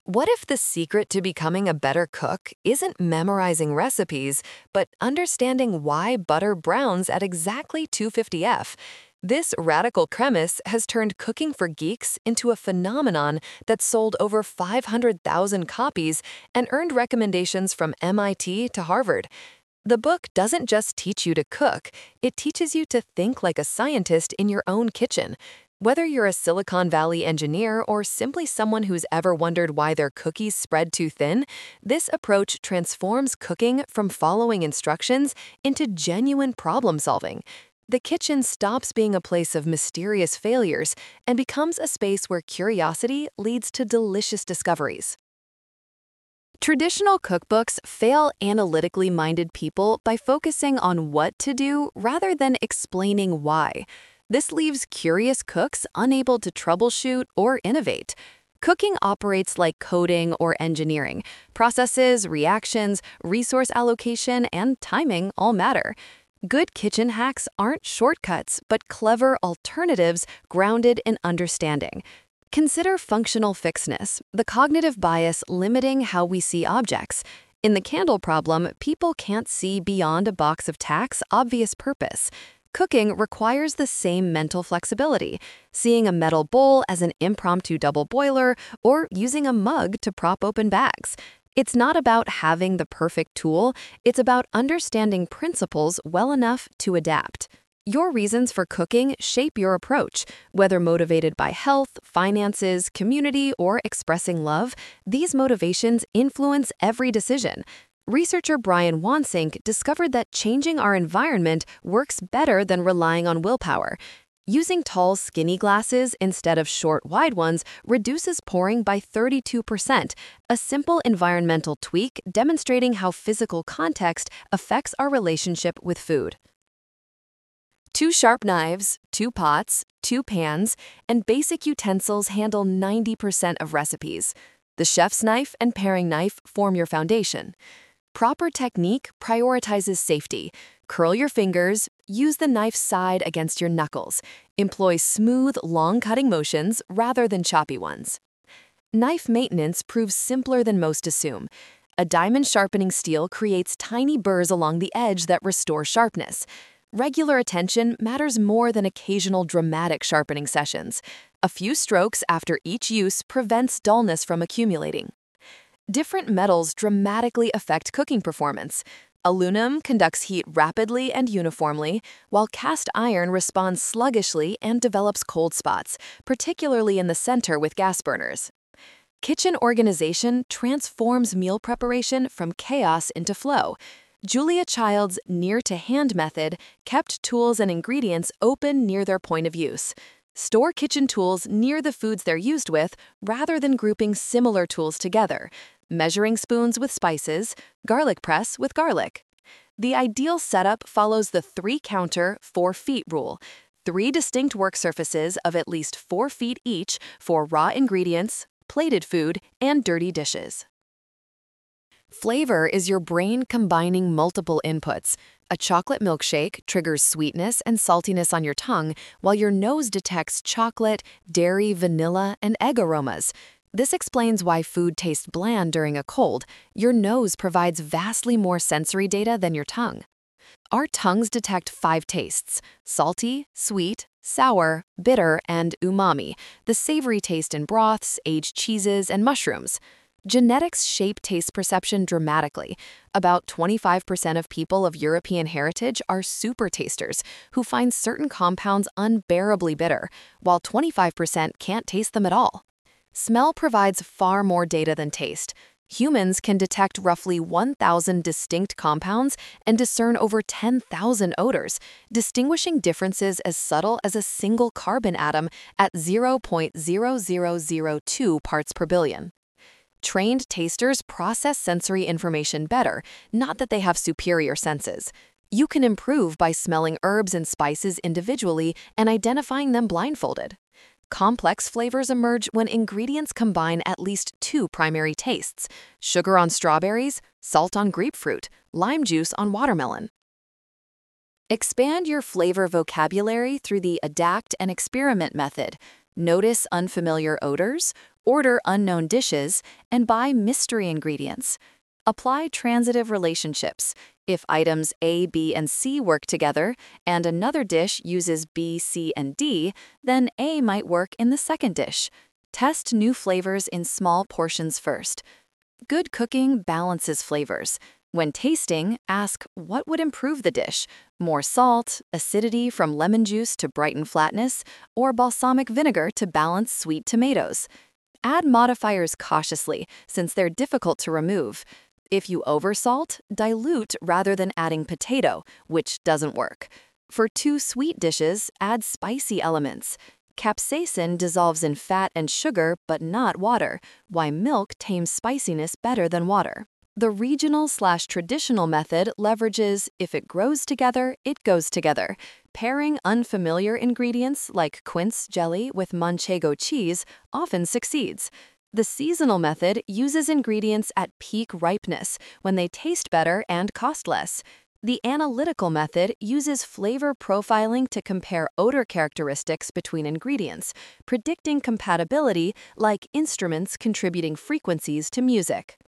What if the secret to becoming a better cook isn't memorizing recipes, but understanding why butter browns at exactly 250 F? This radical premise has turned Cooking for Geeks into a phenomenon that sold over 500,000 copies and earned recommendations from MIT to Harvard. The book doesn't just teach you to cook, it teaches you to think like a scientist in your own kitchen. Whether you're a Silicon Valley engineer or simply someone who's ever wondered why their cookies spread too thin, this approach transforms cooking from following instructions into genuine problem solving. The kitchen stops being a place of mysterious failures and becomes a space where curiosity leads to delicious discoveries. Traditional cookbooks fail analytically minded people by focusing on what to do rather than explaining why. This leaves curious cooks unable to troubleshoot or innovate. Cooking operates like coding or engineering. Processes, reactions, resource allocation, and timing all matter. Good kitchen hacks aren't shortcuts, but clever alternatives grounded in understanding. Consider functional fixedness, the cognitive bias limiting how we see objects. In the candle problem, people can't see beyond a box of tacks' obvious purpose. Cooking requires the same mental flexibility, seeing a metal bowl as an impromptu double boiler or using a mug to prop open bags. It's not about having the perfect tool, it's about understanding principles well enough to adapt. Your reasons for cooking shape your approach. Whether motivated by health, finances, community, or expressing love, these motivations influence every decision. Researcher Brian Wansink discovered that changing our environment works better than relying on willpower. Using tall, skinny glasses instead of short, wide ones reduces pouring by 32%, a simple environmental tweak demonstrating how physical context affects our relationship with food. 2 sharp knives, 2 pots, 2 pans, and basic utensils handle 90% of recipes. The chef's knife and paring knife form your foundation. Proper technique prioritizes safety. Curl your fingers, use the knife's side against your knuckles. Employ smooth, long cutting motions rather than choppy ones. Knife maintenance proves simpler than most assume. A diamond sharpening steel creates tiny burrs along the edge that restore sharpness. Regular attention matters more than occasional dramatic sharpening sessions. A few strokes after each use prevents dullness from accumulating. Different metals dramatically affect cooking performance. Aluminum conducts heat rapidly and uniformly, while cast iron responds sluggishly and develops cold spots, particularly in the center with gas burners. Kitchen organization transforms meal preparation from chaos into flow. Julia Child's near-to-hand method kept tools and ingredients open near their point of use. Store kitchen tools near the foods they're used with rather than grouping similar tools together. Measuring spoons with spices, garlic press with garlic. The ideal setup follows the 3-counter, 4 feet rule. 3 distinct work surfaces of at least 4 feet each for raw ingredients, plated food, and dirty dishes. Flavor is your brain combining multiple inputs. A chocolate milkshake triggers sweetness and saltiness on your tongue, while your nose detects chocolate, dairy, vanilla, and egg aromas. This explains why food tastes bland during a cold. Your nose provides vastly more sensory data than your tongue. Our tongues detect 5 tastes: salty, sweet, sour, bitter, and umami, the savory taste in broths, aged cheeses, and mushrooms. Genetics shape taste perception dramatically. About 25% of people of European heritage are super tasters who find certain compounds unbearably bitter, while 25% can't taste them at all. Smell provides far more data than taste. Humans can detect roughly 1,000 distinct compounds and discern over 10,000 odors, distinguishing differences as subtle as a single carbon atom at 0.0002 parts per billion. Trained tasters process sensory information better, not that they have superior senses. You can improve by smelling herbs and spices individually and identifying them blindfolded. Complex flavors emerge when ingredients combine at least 2 primary tastes: sugar on strawberries, salt on grapefruit, lime juice on watermelon. Expand your flavor vocabulary through the adapt and experiment method. Notice unfamiliar odors, order unknown dishes, and buy mystery ingredients. Apply transitive relationships. If items A, B, and C work together, and another dish uses B, C, and D, then A might work in the second dish. Test new flavors in small portions first. Good cooking balances flavors. When tasting, ask what would improve the dish: more salt, acidity from lemon juice to brighten flatness, or balsamic vinegar to balance sweet tomatoes. Add modifiers cautiously, since they're difficult to remove. If you oversalt, dilute rather than adding potato, which doesn't work. For too sweet dishes, add spicy elements. Capsaicin dissolves in fat and sugar, but not water, while milk tames spiciness better than water. The regional/traditional method leverages if it grows together, it goes together. Pairing unfamiliar ingredients like quince jelly with manchego cheese often succeeds. The seasonal method uses ingredients at peak ripeness when they taste better and cost less. The analytical method uses flavor profiling to compare odor characteristics between ingredients, predicting compatibility like instruments contributing frequencies to music.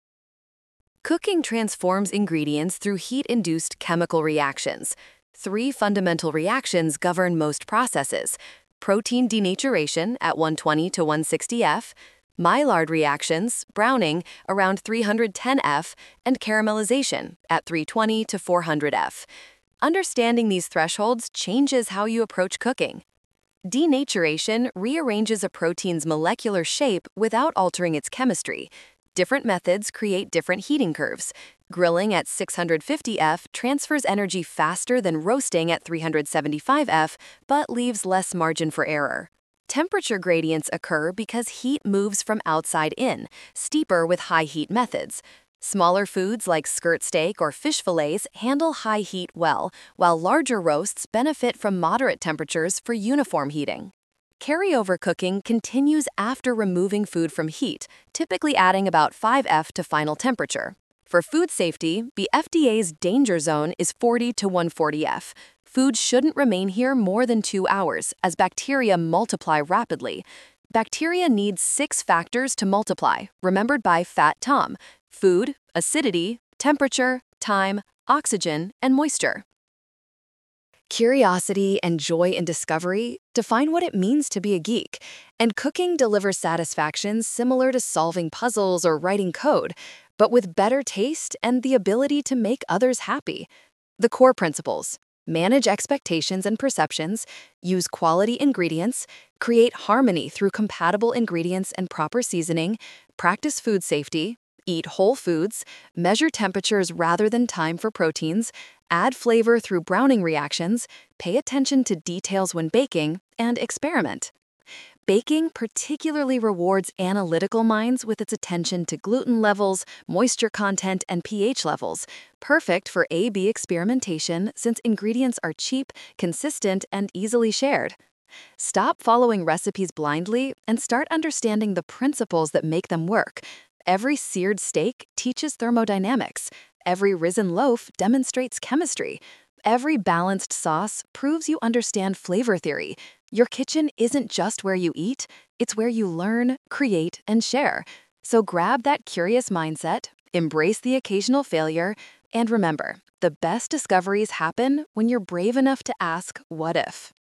Cooking transforms ingredients through heat-induced chemical reactions. Three fundamental reactions govern most processes: protein denaturation at 120 to 160 F, Maillard reactions, browning, around 310 F, and caramelization at 320 to 400 F. Understanding these thresholds changes how you approach cooking. Denaturation rearranges a protein's molecular shape without altering its chemistry. Different methods create different heating curves. Grilling at 650 F transfers energy faster than roasting at 375 F, but leaves less margin for error. Temperature gradients occur because heat moves from outside in, steeper with high heat methods. Smaller foods like skirt steak or fish fillets handle high heat well, while larger roasts benefit from moderate temperatures for uniform heating. Carryover cooking continues after removing food from heat, typically adding about 5 F to final temperature. For food safety, the FDA's danger zone is 40 to 140 F. Food shouldn't remain here more than 2 hours, as bacteria multiply rapidly. Bacteria need 6 factors to multiply, remembered by Fat Tom: food, acidity, temperature, time, oxygen, and moisture. Curiosity and joy in discovery define what it means to be a geek, and cooking delivers satisfaction similar to solving puzzles or writing code, but with better taste and the ability to make others happy. The core principles: manage expectations and perceptions, use quality ingredients, create harmony through compatible ingredients and proper seasoning, practice food safety, eat whole foods, measure temperatures rather than time for proteins, add flavor through browning reactions, pay attention to details when baking, and experiment. Baking particularly rewards analytical minds with its attention to gluten levels, moisture content, and pH levels, perfect for A/B experimentation since ingredients are cheap, consistent, and easily shared. Stop following recipes blindly and start understanding the principles that make them work. Every seared steak teaches thermodynamics. Every risen loaf demonstrates chemistry. Every balanced sauce proves you understand flavor theory. Your kitchen isn't just where you eat, it's where you learn, create, and share. So grab that curious mindset, embrace the occasional failure, and remember, the best discoveries happen when you're brave enough to ask, what if?